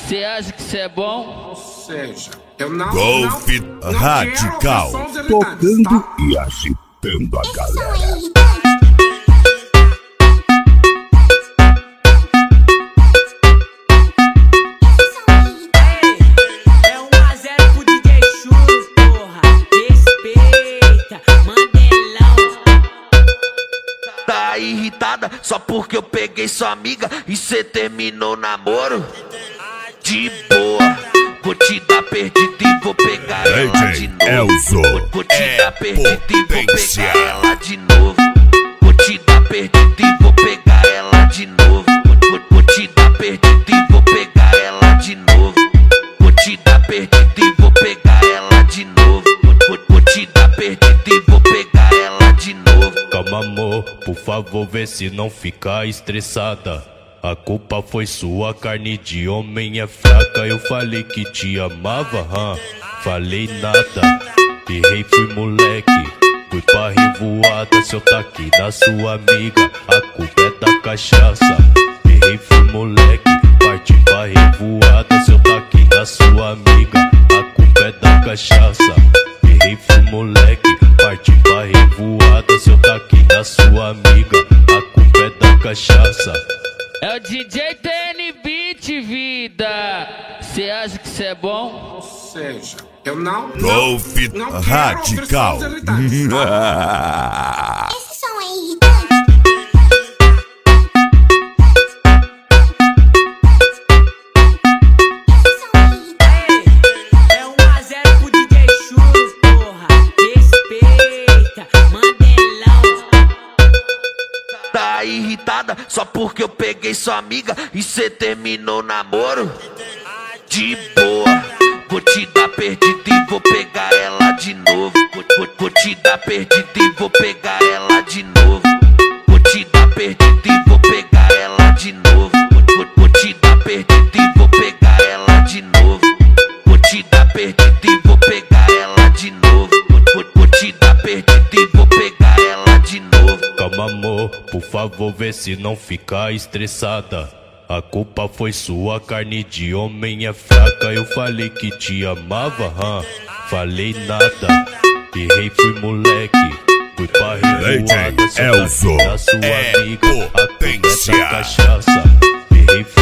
Cê acha que cê é bom? Ou seja, eu não Golpe radical. Tocando tá? e agitando a galera. É 1-0 pro DJ Churros, porra. Respeita, Mandelão. Tá irritada só porque eu peguei sua amiga e cê terminou o namoro? De boa, vou te dar perdida e vou pegar ela de novo. Elzo Vou te dar perdida e vou potência. pegar ela de novo. Vou te dar perdida e vou pegar ela de novo. Vou te dar perdida e vou pegar ela de novo. Vou te dar perdida e vou pegar ela de novo. Vou te dar perdida e vou pegar ela de novo. Calma, amor, por favor, vê se não fica estressada. A culpa foi sua, carne de homem é fraca. Eu falei que te amava, falei nada. Errei, fui moleque, fui pra revoada. Se eu tá aqui na sua amiga, a culpa é da cachaça. Errei, fui moleque, parti pra revoada. Se eu tá aqui na sua amiga, a culpa é da cachaça. Errei, fui moleque, parti pra revoada. Se eu tá aqui na sua amiga, a culpa é da cachaça. É o DJ TN Beat, vida. Cê acha que cê é bom? Ou seja, eu não Golpe quero radical. responsabilidades, tá? Esse som é irritante. É 1-0 pro DJ Churros, porra. Respeita, Mandelão. Tá irritada só porque eu peguei sua amiga e cê terminou o namoro? De boa, vou te dar perdida e vou pegar ela de novo. Vou te dar perdida e vou pegar ela de novo. Vou te dar perdida e vou pegar ela de novo. Vou te dar perdida e vou pegar ela de novo. Vou te dar perdida e vou pegar ela de novo. Vou te dar perdida e vou pegar ela de novo. Calma, amor, por favor, vê se não fica estressada. A culpa foi sua, carne de homem é fraca. Eu falei que te amava, falei nada. Errei, fui moleque, fui pra revoada. Se eu tá aqui na sua amiga, a culpa é da cachaça. Errei,